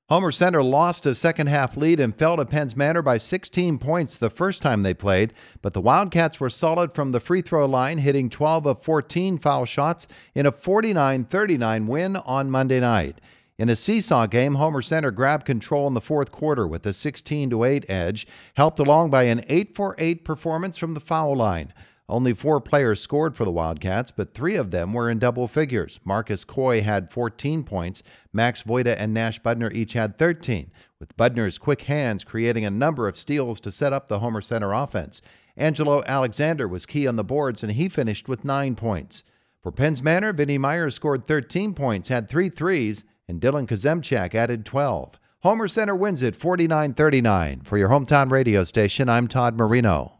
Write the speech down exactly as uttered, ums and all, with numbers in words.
Homer Center lost a second-half lead and fell to Penns Manor by sixteen points the first time they played, but the Wildcats were solid from the free throw line, hitting twelve of fourteen foul shots in a forty-nine thirty-nine win on Monday night. In a seesaw game, Homer Center grabbed control in the fourth quarter with a sixteen to eight edge, helped along by an eight for eight performance from the foul line. Only four players scored for the Wildcats, but three of them were in double figures. Marcus Coy had fourteen points. Max Voida and Nash Budner each had thirteen, with Budner's quick hands creating a number of steals to set up the Homer Center offense. Angelo Alexander was key on the boards, and he finished with nine points. For Penns Manor, Vinnie Myers scored thirteen points, had three threes, and Dylan Kazemchak added twelve. Homer Center wins it forty-nine thirty-nine. For your hometown radio station, I'm Todd Marino.